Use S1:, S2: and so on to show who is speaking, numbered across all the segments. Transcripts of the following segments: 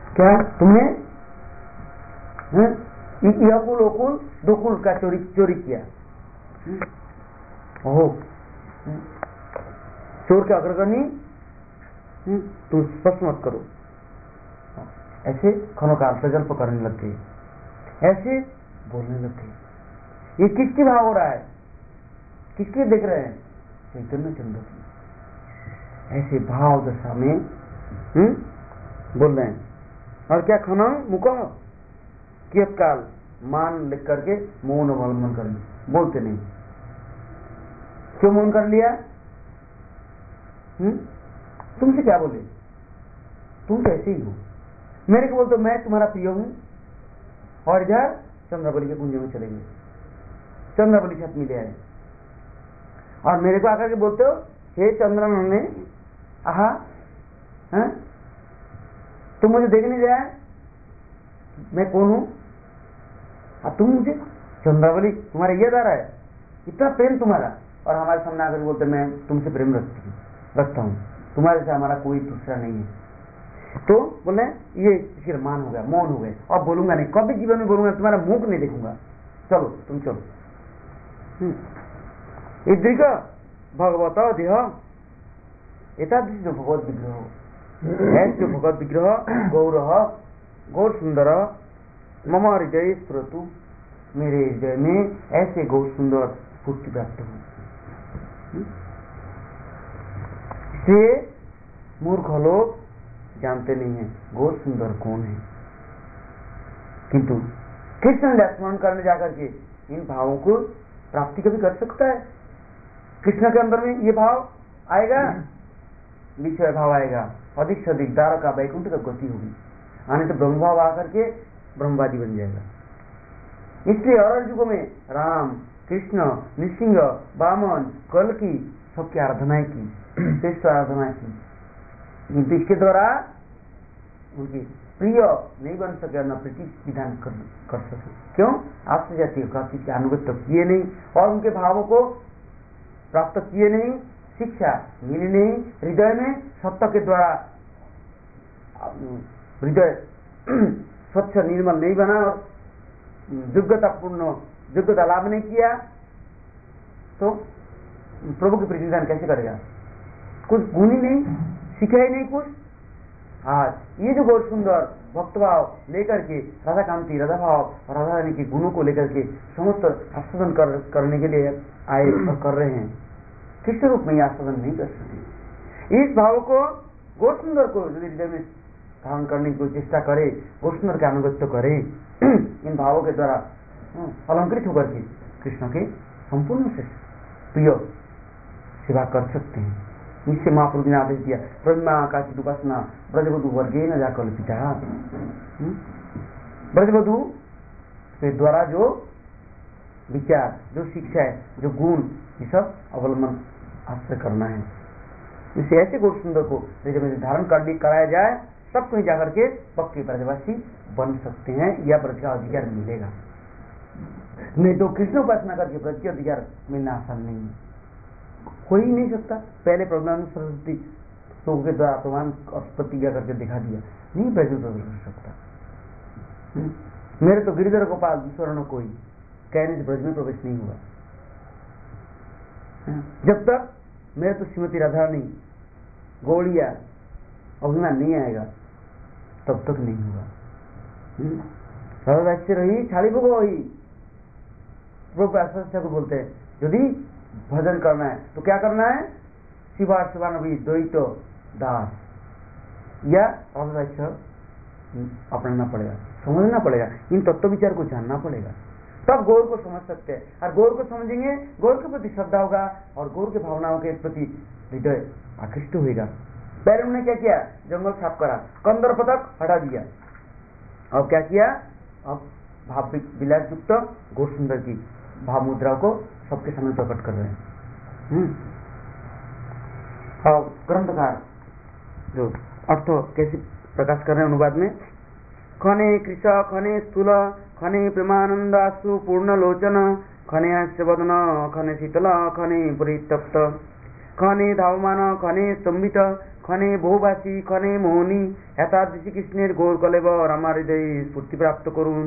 S1: क्या तुमने यकुल ओकुल दुकुल का चोरी किया। ओहो, चोर के अग्रगणी तुम स्पष्ट मत करो। ऐसे खनों का अर्थकल्प करने लग गए, ऐसे बोलने लग गए। ये किसकी भाव हो रहा है, किसके देख रहे हैं? चैतन्य चंद्र की। ऐसे भाव दशा में बोल रहे हैं। और क्या खना मुका कियत काल मान लिख करके मौन अवलंबन कर लिया, बोलते नहीं। क्यों मौन कर लिया? तुमसे क्या बोले? तुम तो ऐसे ही हो। मेरे को बोलते मैं तुम्हारा प्रिय हूं, और इधर चंद्रावली के कुंज में चले गए, चंद्रावली छत मिले आए, और मेरे को आकर के बोलते हो हे चंद्रन ने आहा, तुम मुझे देखने जाए मैं कौन हूं, और तुम मुझे चंद्रावली, तुम्हारा यह दारा है, इतना प्रेम तुम्हारा, और हमारे सामने आकर बोलते मैं तुमसे प्रेम रखता हूं, तुम्हारे से हमारा कोई दूसरा नहीं है। तो बोले ये फिर मान हो गया, मौन हो गए, और बोलूंगा नहीं, कभी जीवन में बोलूंगा, तुम्हारा मुख नहीं देखूंगा, चलो तुम चलो। इद्रिक भगवत देह एतादृश जो भगवत विग्रह, ऐसे भगवत विग्रह गौर सुंदर मम हृदय स्फुरतु, मेरे हृदय में ऐसे गौर सुंदर स्फूर्ति प्राप्त हो। इसलिए मूर्ख लोग जानते नहीं है गौर सुंदर कौन है, किंतु कृष्ण स्मरण करने जाकर के इन भावों को प्राप्ति कभी कर सकता है। कृष्ण के अंदर में ये भाव आएगा, विषय भाव आएगा, अधिक से अधिक द्वारका वैकुंठ तक गति होगी, आने तो ब्रह्म भाव आकर के ब्रह्मवादी बन जाएगा। इसलिए और युगों में राम, कृष्ण, नृसिंह, वामन, कल्कि सबकी आराधनाएं की, श्रेष्ठ आराधनाएं की, किंतु इसके द्वारा उनकी प्रिय नहीं बन सके, न प्रीति विधान कर सके। क्यों? आपसे जाती है अनुगत्य किए नहीं, और उनके भावों को प्राप्त किए नहीं, शिक्षा मिली नहीं, हृदय में सत्य के द्वारा हृदय स्वच्छ निर्मल नहीं बना, योग्यता लाभ नहीं किया, तो प्रभु की प्रीति विधान कैसे करेगा? कुछ गुण ही नहीं, सीखा ही नहीं कुछ। आज ये जो गौर सुंदर भक्तभाव लेकर के राधा कांति, राधा भाव और राधा रानी के गुणों को लेकर के समस्त आस्वादन करने के लिए आए और कर रहे हैं, कृष्ण रूप में आस्वादन नहीं कर सकते। इस भाव को गौर सुंदर को यदि हृदय में धारण करने की चेष्टा करे, गौर सुंदर के अनुगत्य करे, इन भावों के द्वारा अलंकृत होकर के कृष्ण के संपूर्ण से प्रिय सेवा कर सकते हैं। इससे महाप्रभु ने आदेश दिया, ब्रह्मा काचित उपासना ब्रजवधु वर्गे न जाकर पिता, ब्रजवधु के द्वारा जो विचार, जो शिक्षा है, जो गुण, ये सब अवलंबन आश्रय करना है। इसे ऐसे गुण सुंदर को धारण कराया जाए, सब कहीं जाकर के पक्के ब्रजवासी बन सकते हैं, या ब्रज का अधिकार मिलेगा। नहीं तो कृष्ण उपासना करके ब्रज के अधिकार मिलना आसान नहीं है, हो ही नहीं सकता। पहले प्रधान सरस्वती लोगों के द्वारा प्रमाण प्रतिज्ञा करके दिखा दिया, नहीं ब्रज में प्रवेश कर सकता। मेरे तो गिरिधर गोपाल स्वर्ण कोई कहने से ब्रज में प्रवेश नहीं हुआ। जब तक मेरे तो श्रीमती राधारानी गौड़िया अभिमान नहीं आएगा, तब तक नहीं होगा। राधा ऐसे रही छाड़ी भोग वही प्रभु को बोलते हैं, यदि भजन करना है तो क्या करना है? शिवानवी द्वैत दास या राधा अपनाना पड़ेगा, समझना पड़ेगा, इन तत्व विचार को जानना पड़ेगा, तब गौर को समझ सकते हैं। और गौर को समझेंगे, गौर के प्रति श्रद्धा होगा, और गौर के भावनाओं के प्रति हृदय आकृष्ट होगा। पहले उन्होंने क्या किया? जंगल साफ करा, कंदर पतक हटा दिया। अब क्या किया? अब भाव विलास युक्त गौर सुंदर की भाव मुद्रा को सबके सामने प्रकट कर रहे हैं। और ग्रंथकार जो अर्थ कैसे प्रकाश कर रहे हैं अनुवाद में, खने कृष खने स्थूल खने प्रेमानंदासु पूर्ण लोचन खने हास्यवदन खने शीतल खने परितप्त खने धावमान खने स्तंभित ক্ষণে বহুবাসী ক্ষণে মোহনী এতাদৃশী কৃষ্ণের গৌর কলেবর আমার হৃদয়ে স্ফূর্তি প্রাপ্ত করুন।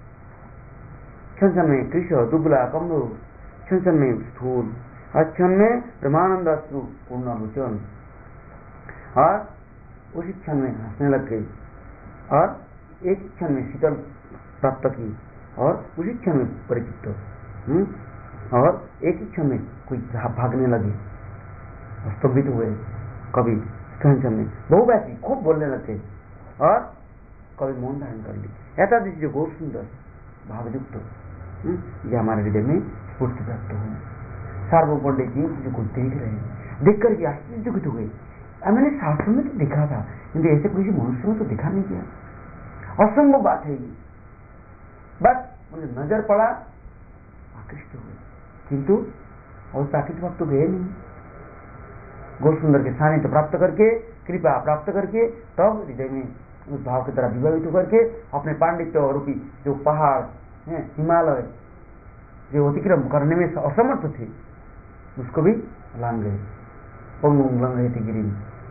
S1: क्षण में कृष्ण दुबला कमजोर, क्षण में स्थूल और क्षण में ब्रह्मानंद अश्रु पूर्ण लोचन, और उसी क्षण में हंसने लग गई और एक क्षण में शीतल प्राप्त की और उसी क्षण में परिचित और एक ही क्षण में कोई भागने लगे, स्तंभित हुए। कभी क्षण में बहुवैसी खूब बोलने लगे और कभी मौन धारण कर ली। ऐसा दृश्य जो बहुत सुंदर भावयुक्त ये हमारे हृदय में स्फूर्ति प्राप्त हुए। सार्वभौम पंडित जी चीजों को देख रहे हैं, देख करके आश्चर्यचकित हो गए। मैंने शास्त्र में तो देखा था, किंतु ऐसे किसी मनुष्य में तो दिखा नहीं गया, असंभव बात है ये। बस मुझे नजर पड़ा, आकृष्ट हुए, किंतु और प्राकृतिक भाव तो गए नहीं। गौर सुंदर के सानिध्य प्राप्त करके, कृपा प्राप्त करके, तब हृदय में उस भाव की तरह विभावित होकर के अपने पांडित्य रूपी जो पहाड़ हैं, हिमालय जो अतिक्रम करने में असमर्थ थे, उसको भी लांग गए। पंगु लंघयति गिरि,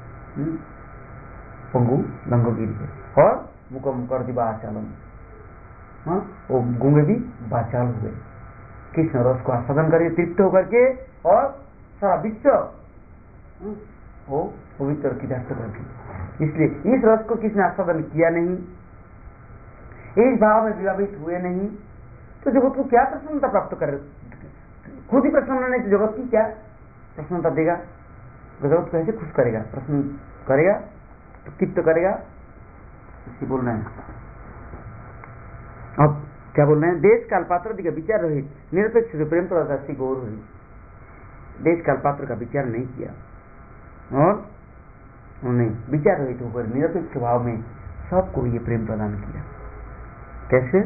S1: पंगु लंघो गिरि, और मुकम कर दी बाचालम, वो गूंगे भी बाचाल हुए। कृष्ण रस को आस्वादन करके तृप्त होकर के और सारा विश्व वो पवित्र की दर्शन करके, इसलिए इस रस को किसने आस्वादन किया नहीं, इस भाव में विभावित हुए नहीं, तो जगत को क्या प्रसन्नता प्राप्त करे? खुद ही प्रसन्न नहीं तो जगत की क्या प्रसन्नता देगा? जगत को कैसे खुश करेगा, प्रसन्न करेगा, तो तृप्त करेगा? इसी बोल रहे हैं। अब क्या बोल रहे हैं? देश काल पात्र का विचार रहित निरपेक्ष प्रेम प्रदर्शी गौर हुई। देश काल पात्र का विचार नहीं किया और उन्होंने विचार रहित होकर निरपेक्ष भाव में सबको ये प्रेम प्रदान किया। कैसे?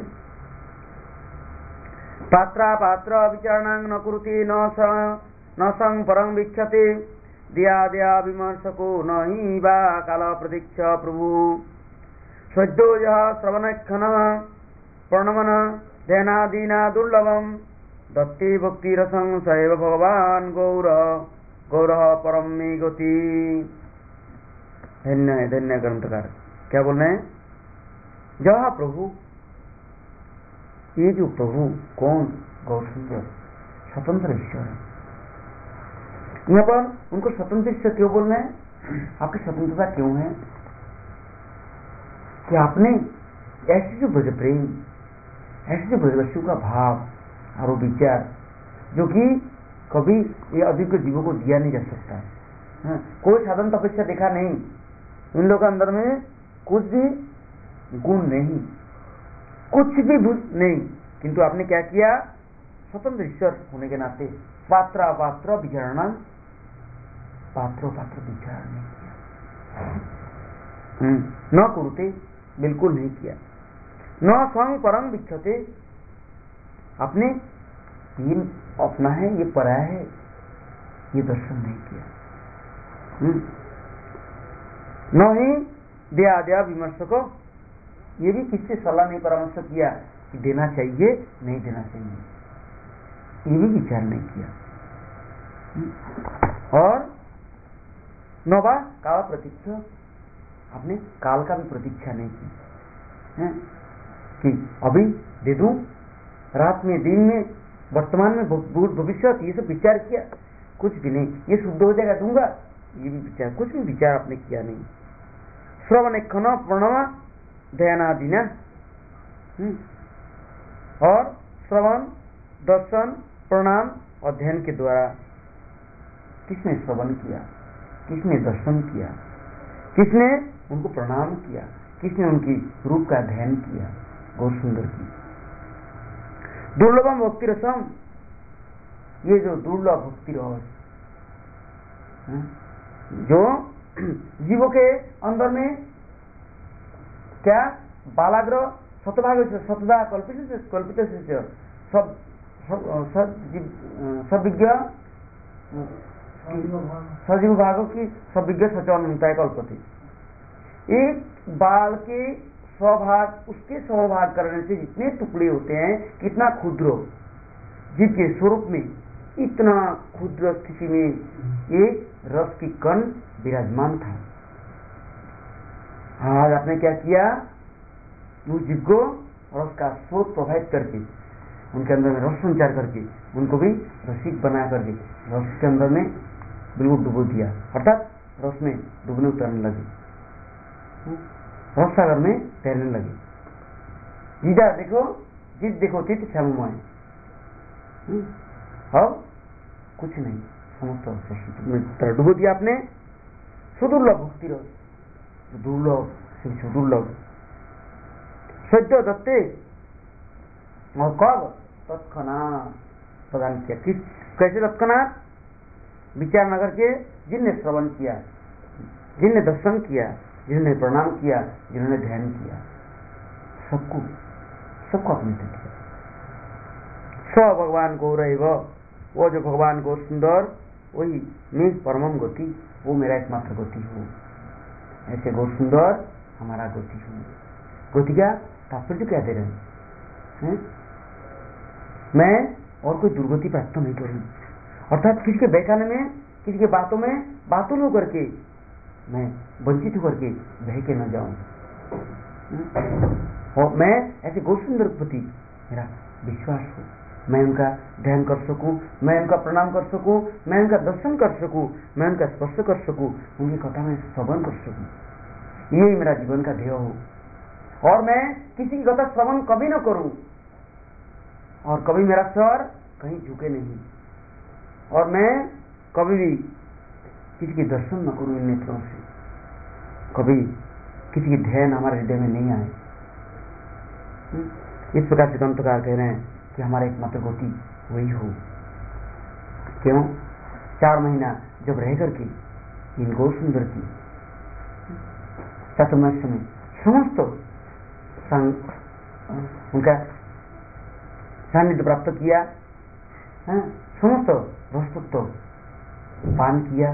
S1: पात्रा पात्र विचारणं न कुरुते न संग परं वीक्षते, दिया दिया विमर्शको न हि वा काल प्रतीक्ष प्रभु, सद्यो यः श्रवणक्षणः प्रणमन ध्यानादीना दुर्लभम, दत्ते भक्तिरसं स एव भगवान् गौर गौरः परम मे गति। धन्य है, धन्य ग्रंथकार। क्या बोल रहे हैं? जहाँ प्रभु, ये जो प्रभु कौन? गौर सुंदर स्वतंत्र ईश्वर है। यहाँ पर उनको स्वतंत्र ईश्वर क्यों बोल रहे हैं? आपकी स्वतंत्रता क्यों है कि आपने ऐसे जो ब्रज प्रेम, ऐसे जो ब्रजवस्तु का भाव और वो विचार जो कि कभी ये अधिक जीवों को दिया नहीं जा सकता है। कोई साधन तपस्या देखा नहीं, इन लोगों के अंदर में कुछ भी गुण नहीं, कुछ भी नहीं, किंतु आपने क्या किया? स्वतंत्र ईश्वर होने के नाते पात्र पात्र विचारणा, पात्रो पात्र विचार नहीं किया, न कुरुते, बिल्कुल नहीं किया, न संग परम वीक्षते, अपने ये अपना है ये पराया है ये दर्शन नहीं किया, न ही दया दया विमर्शको, ये भी किससे सलाह नहीं परामर्श किया कि देना चाहिए नहीं देना चाहिए, ये भी विचार नहीं किया। और नौवा काल प्रतीक्षा, आपने काल का भी प्रतीक्षा नहीं की कि अभी दे दूं, रात में दिन में वर्तमान में भविष्य, ये सब विचार किया? कुछ भी नहीं। ये शुद्ध हो जाएगा दूंगा, ये भी विचार, कुछ भी विचार आपने किया नहीं। श्रवण खन प्रणव ध्यानादिना, और श्रवण दर्शन प्रणाम और ध्यान के द्वारा किसने श्रवण किया, किसने दर्शन किया, किसने उनको प्रणाम किया, किसने उनकी रूप का ध्यान किया? गौर सुंदर की दुर्लभम भक्ति रसम, ये जो दुर्लभ भक्ति रस जो जीवों के अंदर में क्या बालाग्र शतभाग शतदा कल्पित सविज्ञ सजीव भागों की सविज्ञ सचवन होता है कल्पति। एक बाल के स्वभाग, उसके स्वभाग करने से जितने टुकड़े होते हैं, कितना क्षुद्र जीव के स्वरूप में, इतना क्षुद्र स्थिति में एक रस की कण विराजमान था। आज आपने क्या किया, उस जीव को रस का स्रोत प्रोवाइड करके, उनके अंदर में रस संचार करके, उनको भी रसिक बना करके रस के अंदर में बिल्कुल डुबो दिया, अर्थात रस में डूबने उतरने लगे, रस सागर में तैरने लगे। जीजा देखो, जीत देखो चित श्याममय, अब कुछ नहीं, समस्त डुबो दिया आपने। सुदुर्लभ भक्ति रस, दुर्लभ से सुदुर्लभ, सज्जो दत्ते, और कब तत्क्षणात प्रदान किया। किस कैसे तत्क्षणात? विचार न करके, जिनने श्रवण किया, जिनने दर्शन किया, जिन्होंने प्रणाम किया, जिन्होंने ध्यान किया, सबको सबको अपने से किया। स भगवान गौर है, वो जो भगवान गौर सुंदर, वही मैं परमम गति, वो मेरा एकमात्र गति हूँ। ऐसे गौर सुंदर हमारा गति हूँ। गति का तात्पर्य क्या दे रहे हैं? मैं और कोई दुर्गति प्राप्त नहीं करूँ, अर्थात किसी के बहकाने में, किसी के बातों में बातों न करके मैं वंचित होकर के बह के न जाऊं, और मैं ऐसे गौर सुंदर प्रति मेरा विश्वास हो, मैं उनका ध्यान कर सकूं, मैं उनका प्रणाम कर सकूं, मैं उनका दर्शन कर सकूं, मैं उनका स्पर्श कर सकूं, उनकी कथा में श्रवण कर सकूं, यही मेरा जीवन का ध्येय हो। और मैं किसी की कथा श्रवण कभी न करूं, और कभी मेरा स्वर कहीं झुके नहीं, और मैं कभी भी किसी के दर्शन न करूं इन नेत्रों से, कभी किसी की ध्यान हमारे हृदय में नहीं आए। इस प्रकार से ग्रंथकार कह रहे हैं कि हमारा एकमात्र गति वही हो। क्यों? 4 महीना जब रह करके इन गौर सुंदर की चातुर्मास्य में समस्त उनका सानिध्य प्राप्त किया, समस्त वस्तुत्व पान किया,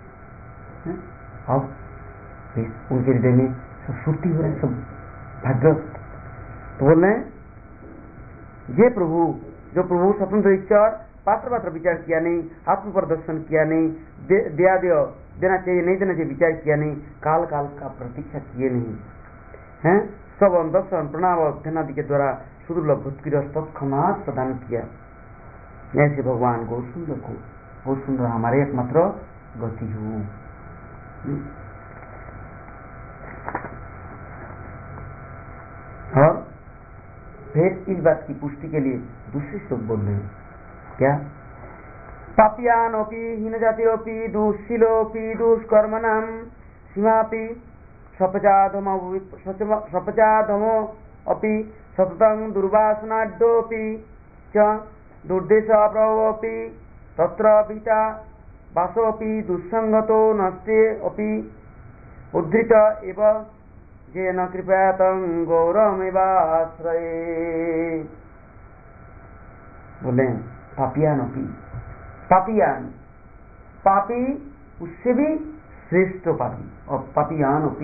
S1: अब उनके हृदय में सब सुर्ती हो रहे, सब भाग्य। तो बोल रहे हैं, ये प्रभु, जो प्रभु स्वतंत्र इच्छा पात्र पात्र विचार किया नहीं, आत्म पर दर्शन किया नहीं, देना चाहिए नहीं देना चाहिए विचार किया नहीं, काल काल का प्रतीक्षा किए नहीं, हैं, सब दर्शन प्रणाम और ध्यानादि के द्वारा सुदुर्लभ भक्ति रस तत्क्षणात प्रदान किया। ऐसे भगवान गौर सुंदर को, गौर सुंदर हमारे एकमात्र गति हो। और फिर इस बात की पुष्टि के लिए दूसरे श्लोक बोल रहे हैं, क्या? पापियानोपि हीन जातिरोपि दुःशीलोपि दुष्कर्मणां सीमापि सपचाधमो अपि सततं दुर्वासनाढ्योपि च दुर्देशप्रभवोपि तत्र विता वासोपि दुस्संगतो नष्टे अपि उद्धृत एव जेन कृपया तं गौरमेवाश्रये। बोले पापियानोपि, पापियान, पापी उससे भी श्रेष्ठ पापी, और पापियानोपि,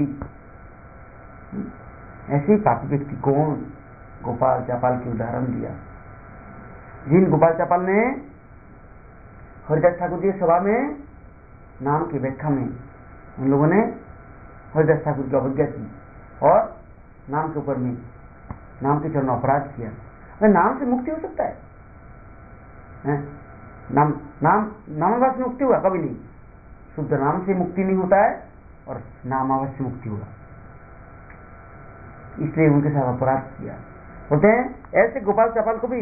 S1: ऐसे ही पापी व्यक्ति कौन? गोपाल चापाल की उदाहरण दिया। जिन गोपाल चापाल ने हरिदास ठाकुर जी सभा में नाम की व्याख्या में उन लोगों ने हरिदास ठाकुर की अवज्ञा की और नाम के ऊपर में नाम के चरण अपराध किया। अरे नाम से मुक्ति हो सकता है? नामावास से मुक्ति हुआ? कभी नहीं। शुद्ध नाम से मुक्ति नहीं होता है और नामावास से मुक्ति हुआ, इसलिए उनके साथ अपराध किया। बोलते हैं ऐसे गोपाल चापाल को भी,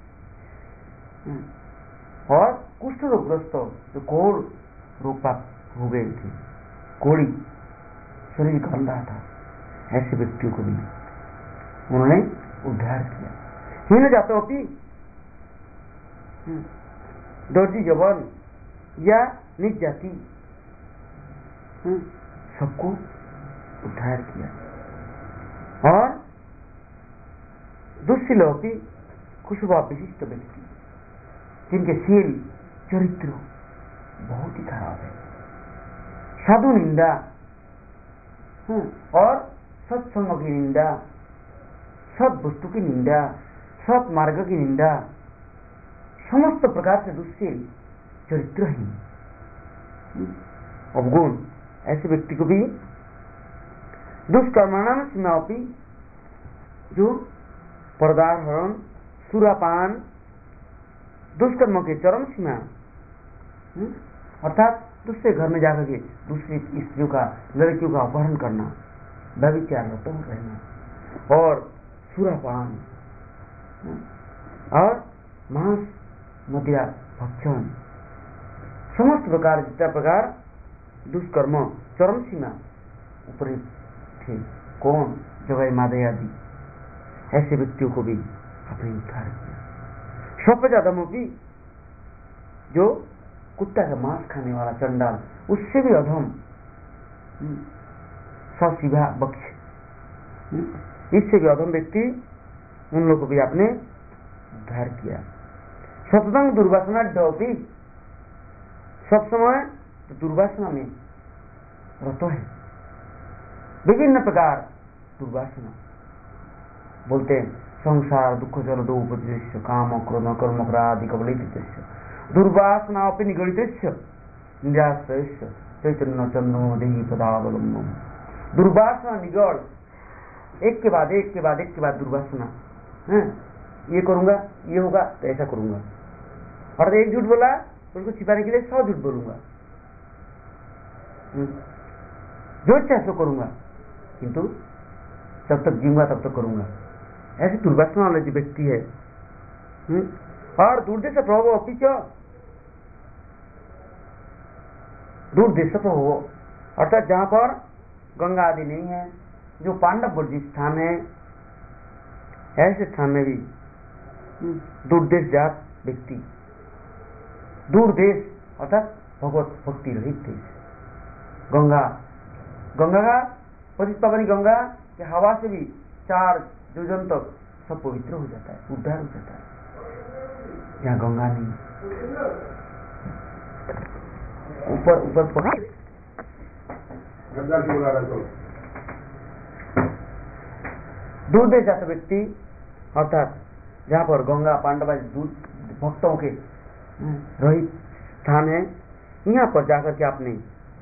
S1: और कुष्ठ रोगग्रस्त जो कोढ़ रोग प्राप्त हो गए थे, कोड़ी शरीर गल रहा था, ऐसे व्यक्तियों को भी उन्होंने उद्धार किया। हीन जातो अपनी दर्जी जवान या निज जाति, सबको उद्धार किया। और दुष्शीलोपी खुशबा विशिष्ट व्यक्ति जिनके शील चरित्र बहुत ही खराब है, साधु निंदा और सत्संग की निंदा, सत वस्तु की निंदा, सत मार्ग की निंदा, समस्त प्रकार से दुष्शील चरित्रहीन अवगुण, ऐसे व्यक्ति को भी दुष्कर्माणाम सीमाओपि, जो पर्दाहरण, सुरापान, दुष्कर्म के चरम सीमा, अर्थात दूसरे घर में जाकर के दूसरी स्त्रियों का, लड़कियों का अपहरण करना, व्यभिचार रतों रहना, और सुरापान, और मांस मदिरा भक्षण, समस्त प्रकार, जितना प्रकार दुष्कर्म चरम सीमा ऊपर थे। कौन? जगह मादे आदि, ऐसे व्यक्तियों को भी अपने उद्धार किया। स्वपजादमों की, जो कुत्ता का मांस खाने वाला चंडाल, उससे भी अधम सशिवा बक्ष, इससे भी अधम व्यक्ति, उन लोगों को भी आपने उद्धार किया। सततंग दुर्वासना डोपी, सब समय दुर्वासना में रतो है, विभिन्न प्रकार दुर्वासना, बोलते हैं संसार दुख जल दो उपदेश काम क्रोध कर्म क्रादि कबलित दुर्वासना अपनी निगड़ित निराश्रय चैतन्य चंद्रो देही पदावलंबम। दुर्वासना निगड़, एक के बाद एक के बाद एक के बाद दुर्वासना, ये करूंगा, ये होगा तो ऐसा करूंगा, और एक झूठ बोला तो उसको छिपाने के लिए 100 झूठ बोलूंगा, जो इच्छा सो करूंगा, किंतु जब तक जीऊंगा तब तक करूंगा। ऐसी दुर्वासना वाला जो व्यक्ति है, और दुर्देश प्रभव अपीच, दुर्देश प्रभव, अर्थात जहां पर गंगा आदि नहीं है, जो पांडव वर्जित स्थान है, ऐसे स्थान में भी दुर्देश जात व्यक्ति, दूरदेश अर्थात भगवत भक्ति रहित देश, गंगा, गंगा का पतित पावनी गंगा के हवा से भी 4 योजन तक सब पवित्र हो जाता है, उद्धार हो जाता है। जहाँ गंगा नहीं, ऊपर ऊपर दूरदेश जाता व्यक्ति, अर्थात जहाँ पर गंगा पांडव भक्तों के रहित स्थान है, यहाँ पर जाकर के आपने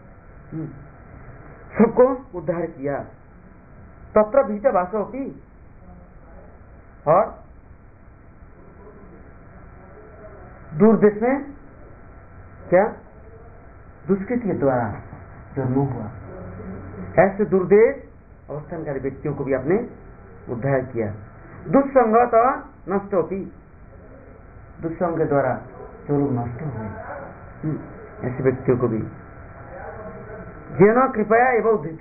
S1: सबको उद्धार किया। तत्र भीत वासोपि, और दूरदेश में क्या दुष्कृति के द्वारा जन्म हुआ, ऐसे दुर्देश अवस्थानकारी व्यक्तियों को भी आपने उद्धार किया। दुस्संगत नष्ट होती, दुस्संग के द्वारा जो लोग नष्ट हुए, ऐसे व्यक्तियों को भी जिन कृपया एवं उद्धित,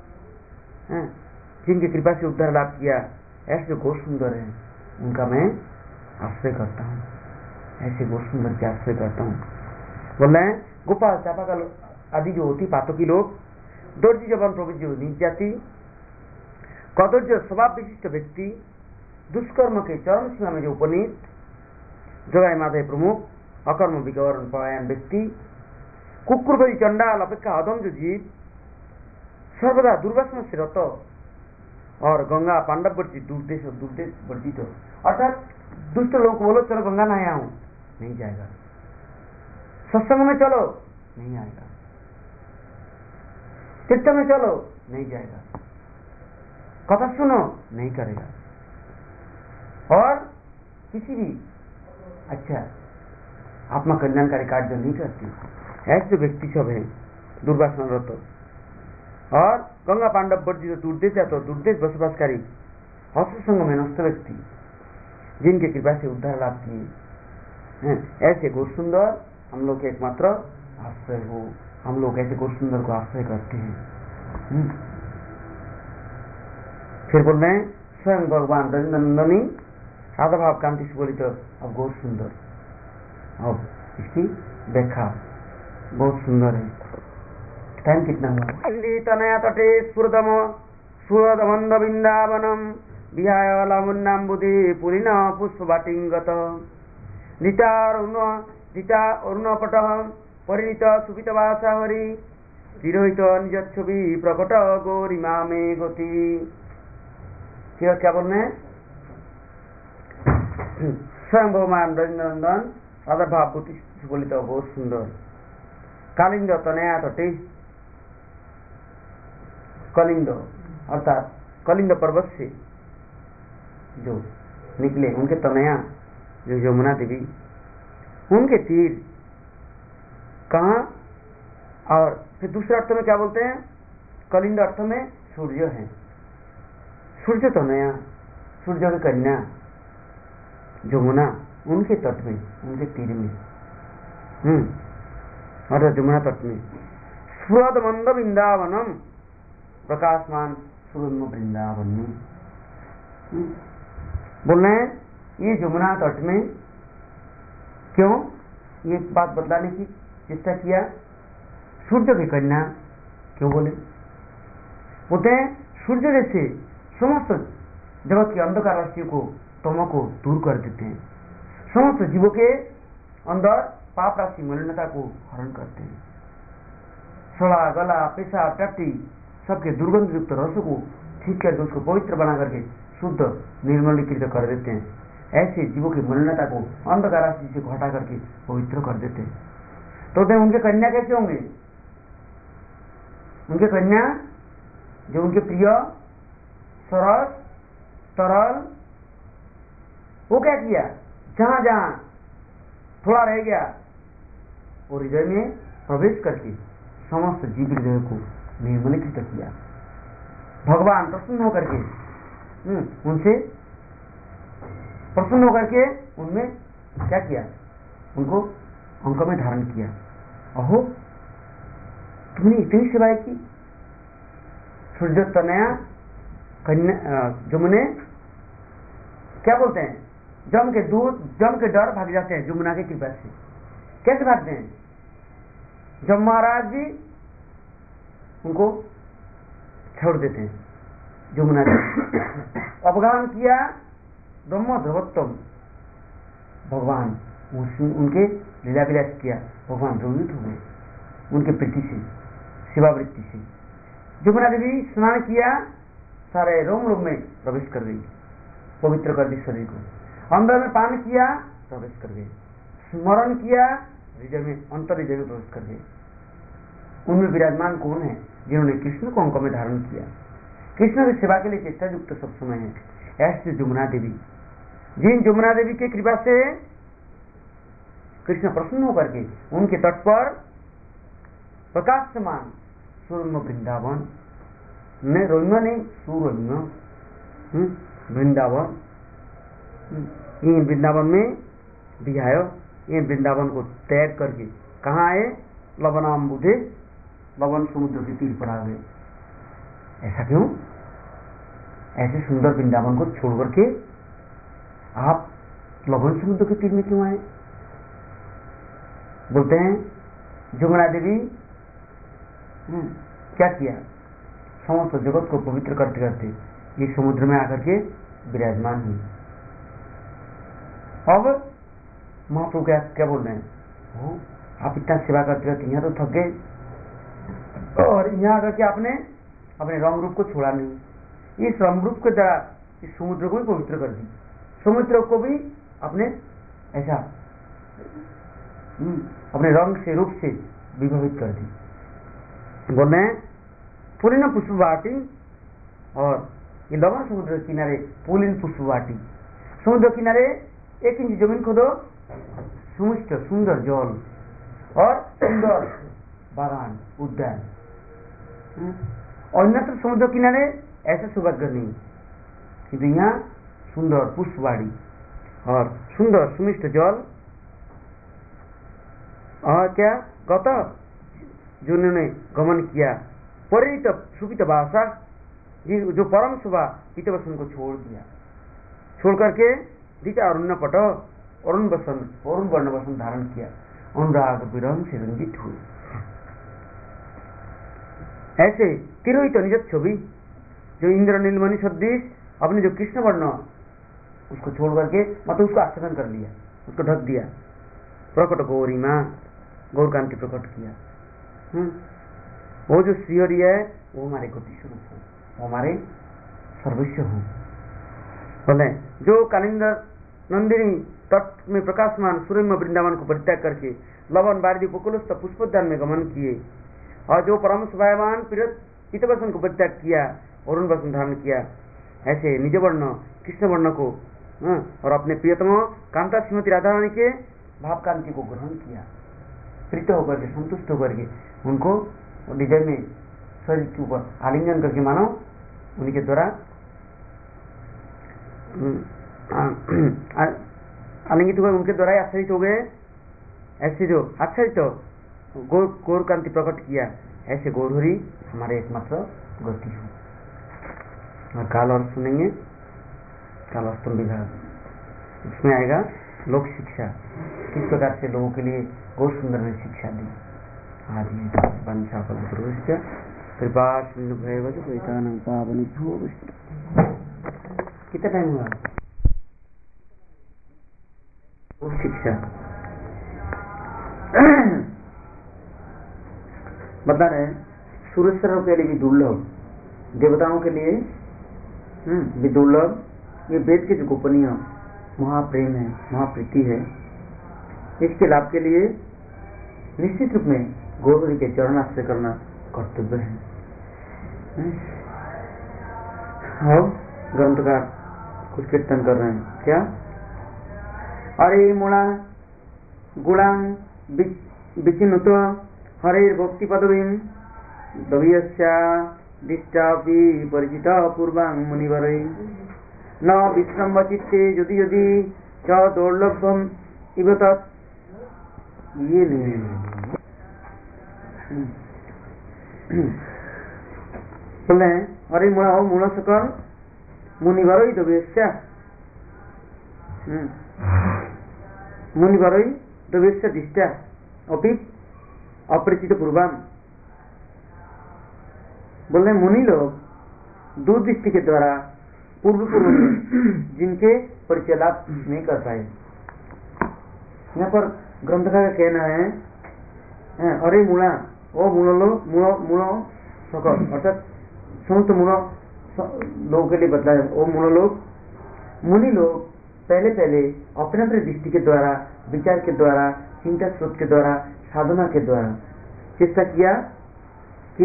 S1: जिनकी कृपा से उद्धार लाभ किया, ऐसे गो सुंदर है, उनका मैं आश्रय करता हूँ, ऐसे गो सुंदर के आश्रय करता हूँ। बोल रहे हैं गोपाल चापाकल आदि जो होती पातों की लोग, दर्जी जबान प्रवृत्ति जो नीच जाती, कदर्य स्वभाव विशिष्ट व्यक्ति, दुष्कर्म के चरम सीमा में जो उपनीत, जगाई माधे प्रमुख, अकर्म विकरण परायण व्यक्ति, कुकुरभरी चंडाल अपेक्षा अधम जो जीव, सर्वदा दुर्वासना से रत, और गंगा पांडव वर्जित, दुर्देश और दुर्देश वर्जित, अर्थात दुष्ट लोगों को बोलो चलो गंगा नहाया हूं, नहीं जाएगा। सत्संग में चलो, नहीं आएगा। तीर्थ में चलो, नहीं जाएगा। कथा सुनो, नहीं करेगा। और किसी भी अच्छा आत्मा कल्याणकारी कार्य नहीं करती। ऐसे व्यक्ति सब है दुर्वासना रत, और गंगा पांडव वर्जित दुर्देश जातो, दुर्देश बसवासकारी हस्तसंग में नष्ट व्यक्ति, जिनके कृपा से उद्धार लाभ किए, ऐसे गौर सुंदर हम लोग के एकमात्र आश्रय हो। हम लोग ऐसे गौर सुंदर को आश्रय करते हैं। फिर बोल रहे हैं स्वयं भगवान रजनंदनी राधा भाव कांति से बोली, तो अब गौर सुंदर, अब इसकी व्याख्या बहुत सुंदर है। टाइम कितना हुआ? तनया तटे सुरदमंद वृंदावनम विहाय लामुन्नाम्बुदे पुरीना पुष्पवाटिंगत धिता अरुणपट परिणीत सुपितवासा हरि तिरोहित निज छवि प्रकट गौरिमा में गति। क्या बोलने? स्वयं भगवान रजनंदन राधा भाव बोली तो बहुत सुंदर। कालिंद तनया तटे, कलिंद अर्थात कलिंद पर्वत से जो निकले उनके तनया जो यमुना देवी, उनके तीर कहाँ, और फिर दूसरे अर्थ में क्या बोलते हैं, कलिंद अर्थ में सूर्य है, सूर्य तनया, सूर्य की कन्या यमुना उनके तट में, उनके तीर में, और यमुना तट में स्फुरद मंद वृंदावनम प्रकाशमान सुरम्य वृंदावन में। बोल रहे हैं ये यमुना तट में क्यों ये बात बदलाने की चेष्टा किया, सूर्य की कन्या क्यों बोले, बोलते हैं सूर्य जैसे समस्त जगत के अंधकार राशि को, तमो को दूर कर देते हैं, समस्त जीवों के अंदर पाप राशि मलिनता को हरण करते हैं, सड़ा गला पेशा टट्टी सबके दुर्गंध युक्त रस को ठीक करके उसको पवित्र बना करके शुद्ध निर्मलीकृत कर देते हैं। ऐसे जीवों की मलिनता को अंधकार राशि से हटा करके पवित्र कर देते हैं। तो उनके कन्या कैसे होंगे, उनके कन्या जो उनके प्रिय सरस तरल, वो क्या किया, जहां जहां थोड़ा रह गया वो हृदय में प्रवेश करके समस्त जीव हृदय को निर्मलीकृत किया। भगवान प्रसन्न होकर के उनसे प्रसन्न होकर के उनमें क्या किया, उनको अंक में धारण किया। अहो तुमने इतनी सेवाएं की, सूर्य तनया कन्या जमुने क्या बोलते हैं, जम के डर भाग जाते हैं जमुना की कृपा से। कैसे भागते हैं, जब महाराज जी उनको छोड़ देते हैं, जमुना जी अपगान किया ब्रह्म ध्रुवत्तम, भगवान उनके लीला विलास किया, भगवान द्रवित हो गए उनके प्रीति से, सेवावृत्ति से। जमुना देवी स्नान किया, सारे रोम रोम में प्रवेश कर गई, पवित्र कर दी शरीर को, अंदर में पान किया प्रवेश कर गए, स्मरण किया हृदय में, अंतर हृदय में प्रवेश कर गए। उनमें विराजमान कौन है, जिन्होंने कृष्ण को अंक में धारण किया, कृष्ण की सेवा के लिए चेष्टा युक्त सब समय है। ऐसे जमुना देवी, जिन जमुना देवी की कृपा से कृष्ण प्रसन्न होकर के उनके तट पर प्रकाशमान सूरम्य वृंदावन ने, रोम्य नहीं सूरम्य वृंदावन, ये वृंदावन में दिखाए, ये वृंदावन को त्याग करके कहाँ आए, लवनाम्बुधे, लवन समुद्र के तीर पर आ गए। ऐसा क्यों, ऐसे सुंदर वृंदावन को छोड़ करके आप लवन समुद्र के तीर में क्यों आए। बोलते हैं जमुना देवी क्या किया, समस्त जगत को पवित्र करते करते ये समुद्र में आकर के विराजमान हुई। अब महाप्रभु क्या बोल रहे हैं, आप इतना सेवा करते करते यहाँ तो थक गए, और यहाँ आकर के आपने अपने रंग रूप को छोड़ा नहीं, इस रंग रूप के द्वारा इस समुद्र को भी पवित्र कर दी, समुद्र को भी अपने ऐसा अपने रंग से रूप से विभवित कर दी। बोल रहे हैं पुलिन पुष्प वाटी, और ये लवण समुद्र के किनारे पुलिन पुष्प वाटी, समुद्र किनारे 1 इंच जमीन खोदो, सुमिष्ट सुंदर जल और सुंदर बागान उद्यान, और अन्यत्र समुद्र किनारे ऐसा सौभाग्य नहीं, किंतु यहाँ सुंदर पुष्पवाड़ी और सुंदर सुमिष्ट जल, और क्या गत जिन्होंने गमन किया, परित सुपित भाषा, जो परम शोभा पितवसन को छोड़ दिया, छोड़ करके दीटा अरुण पट अरुण वर्ण वसन धारण किया, अनुराग विरंग से रंजित हुए। ऐसे तिरोहित निज छवि, जो इंद्र नीलमणि सदृश अपने जो कृष्ण वर्ण उसको छोड़ करके मतलब उसको आच्छादन कर लिया, उसको ढक दिया, प्रकट गौरी माँ गौरकांति प्रकट किया। वो जो श्रीहरि है वो हमारे गति स्वरूप हो, वो हमारे सर्वस्व हो। बोले जो कालिंदर नंदिनी तट में प्रकाशमान सूर्यमय वृंदावन को परित्याग करके लवन बारिदी उपकुलस्थ पुष्पोद्यान में गमन किए, और जो परम स्वभावान पितवसन को परित्याग किया, अरुण वस्त्र धारण किया, ऐसे निज वर्ण कृष्ण वर्ण को और अपने प्रियतम कांता श्रीमती राधा रानी के भाव कांति को ग्रहण किया, प्रीत होकर के संतुष्ट होकर के उनको हृदय में शरीर के ऊपर आलिंगन करके मानो उन्हीं के द्वारा आलिंगित हुए, उनके द्वारा आश्रित हो गए। ऐसे जो आश्रित गौर कांति प्रकट किया, ऐसे गौरहरी हमारे एकमात्र गति हो। और काल और सुनेंगे काल अष्टम विभाग, इसमें आएगा लोक शिक्षा, किस प्रकार से लोगों के लिए गौर सुंदर ने शिक्षा दी। आदि वंशा फलपुरुष्य कृपा सिंधु भैवज पैतानं पावनेभ्यो। कितना टाइम हुआ? शिक्षा बता रहे सुरेश्वरों के लिए भी दुर्लभ, देवताओं के लिए भी दुर्लभ, ये वेद के जो गोपनीय महाप्रेम है, महाप्रीति है, इसके लाभ के लिए निश्चित रूप में गौरहरि के चरणाश्रय करना कर्तव्य है। और ग्रंथकार कुछ कीर्तन कर रहे हैं, क्या? अरे मूला गुणां विचिनुत हरे भक्ति पदवीं दवीयस्या दिष्टापि परिचिता पूर्वां मुनिवरै न विश्रम्भ चित्ते यदि यदि च दुर्लभम इव तत्। ये नहीं बोले अरे मूला हो मूल सकल मुनिवरै दवीयस्या मुनिवरै दवीयस्या दिष्टा अपि अपरिचित पूर्वां। बोले मुनि लोग दूरदृष्टि के द्वारा पूर्व जिनके परिचय लाभ नहीं कर पाए। यहाँ पर ग्रंथकार का कहना है अरे मूला ओ मूलो सकल, अर्थात समस्त मूल लोगों के लिए बतला है। ओ मूल लोग, मुनि लोग पहले अपने अपने दृष्टि के द्वारा, विचार के द्वारा, चिंता स्रोत के द्वारा, साधना के द्वारा चेष्टा किया कि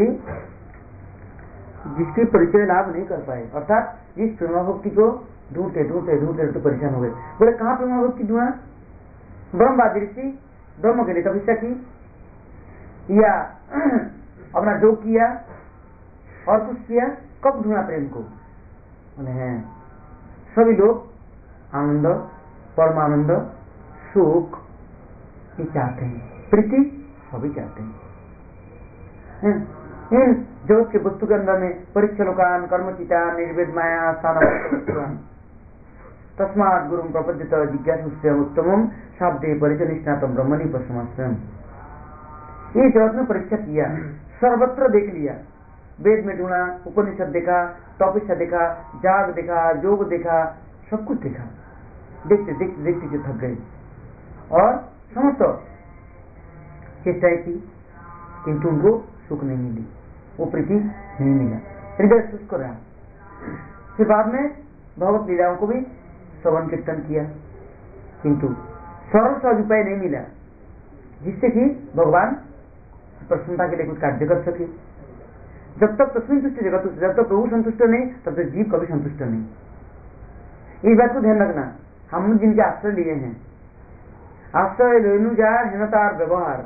S1: जिसके परिचय लाभ नहीं कर पाए, अर्थात इस प्रेमाभक्ति को ढूंढते परेशान हो गए। बोले कहाँ प्रेमाभक्ति ढूंढा? ब्रह्मवादी ऋषि ब्रह्म के लिए तपस्या की या अपना जोग किया और कुछ किया, कब ढूंढा प्रेम को? बोले हैं सभी लोग आनंद, परमानंद, सुख ये चाहते हैं, प्रीति सभी चाहते हैं। इन जगत के वस्तु के अंदर में परिच्छलोकान कर्मचिता निर्वेद माया स्थान तस्मात् गुरुं प्रपद्यत जिज्ञासुस्य उत्तमं शाब्दे परिचनिष्णातम ब्रह्मणि पश्चिमस्वयं। ये जगत में परीक्षा किया, सर्वत्र देख लिया, वेद में ढूंढा, उपनिषद देखा, तपस्या देखा, जाग देखा, योग देखा, सब कुछ देखा, देखते थक गए और समस्त चेष्टाएं की, किंतु उनको सुख नहीं मिली, वो प्रीति नहीं मिला, हृदय शुष्क रहा। फिर बाद में भगवत लीलाओं को भी श्रवण कीर्तन किया, किंतु सरल सहज उपाय नहीं मिला जिससे कि भगवान प्रसन्नता के लिए कुछ कार्य कर सके। जब तक तस्मिन तुष्ट जगत, जब तक प्रभु संतुष्ट नहीं तब तक जीव कभी संतुष्ट नहीं। इस बात को ध्यान रखना, हम जिनके आश्रय लिए हैं, आश्रय लेनुजार हेनतार व्यवहार,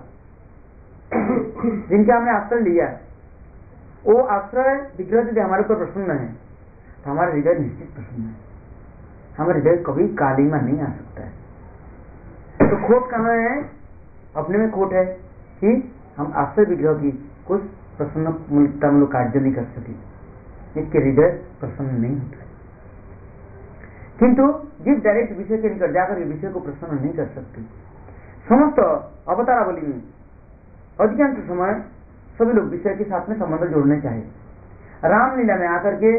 S1: जिनके हमने आश्रय लिया, वो आश्रय विग्रह यदि हमारे ऊपर प्रसन्न है तो हमारा हृदय निश्चित प्रसन्न है, हमारा हृदय कभी कालिमा नहीं आ सकता है। तो खोट कहाँ है? अपने में खोट है कि हम आश्रय विग्रह की कुछ प्रसन्न मूलक कार्य नहीं कर सके, इसके हृदय प्रसन्न नहीं होता। किंतु जिस डायरेक्ट विषय के निकट जाकर विषय को प्रसन्न नहीं कर सकते, समस्त अवतारावली में अधिकांश समय सभी लोग विषय के साथ में संबंध जोड़ने चाहे। रामलीला में आकर के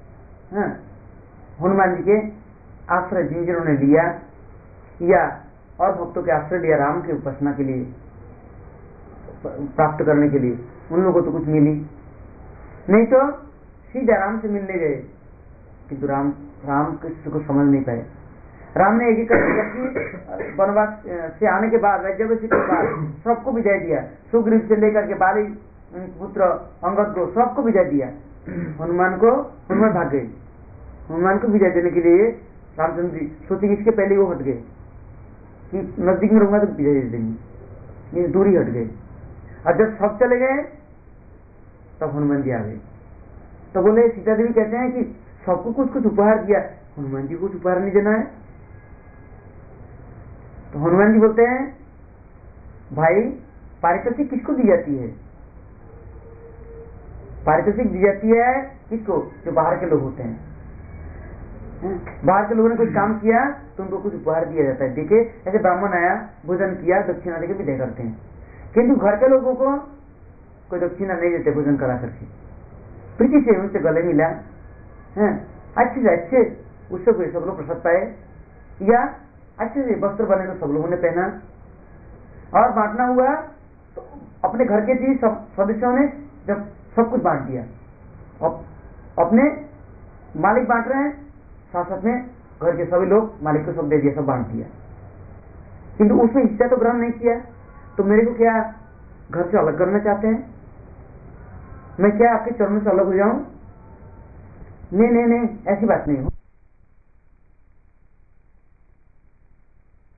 S1: हनुमान जी के आश्रय जिन जिन्होंने लिया या और भक्तों के आश्रय लिया राम के उपासना के लिए, प्राप्त करने के लिए, उन लोगों को तो कुछ मिली नहीं, तो सीधा राम से मिलने गए, किंतु राम कृष्ण को समझ नहीं पाए। राम ने एक वनवास से आने के बाद, राज्याभिषेक के बाद सबको विदाई दिया, सुग्रीव से लेकर के बाली पुत्र अंगद को सबको विदाई दिया, हनुमान भाग गए। हनुमान को विजय देने के लिए रामचंद्र जी सोचे कि इसके पहले वो हट गए कि नजदीक में रहूंगा तो विजय दे देंगे, ये दूरी हट गए। और जब सब चले गए तब हनुमान जी आ गए। तो बोले, सीता देवी कहते हैं कि सबको कुछ कुछ उपहार दिया, हनुमान जी को कुछ उपहार नहीं देना है। तो हनुमान जी बोलते हैं, भाई पारितोषिक किसको दी जाती है? पारितोषिक दी जाती है किसको? जो बाहर के लोग होते हैं। बाहर के लोगों ने कुछ काम किया तो उनको कुछ उपहार दिया जाता है। देखिए, ऐसे ब्राह्मण आया, भोजन किया, दक्षिणा देकर विदाई करते हैं, किंतु घर के लोगों को कोई दक्षिणा नहीं देते। भोजन करा करके प्रीति से उनसे गले मिला, अच्छे से अच्छे उससे कोई सब लोग प्रसाद पाए, या अच्छे से वस्त्र बने तो सब लोगों ने पहना, और बांटना हुआ तो अपने घर के भी सब सदस्यों ने जब सब कुछ बांट दिया। अब अपने मालिक बांट रहे हैं, साथ साथ में घर के सभी लोग मालिक को सब दे दिया, सब बांट दिया, किंतु उसमें हिस्सा तो ग्रहण नहीं किया। तो मेरे को क्या घर से अलग करना चाहते हैं? मैं क्या आपके चरणों से अलग हो जाऊं? नहीं नहीं नहीं, ऐसी बात नहीं हो।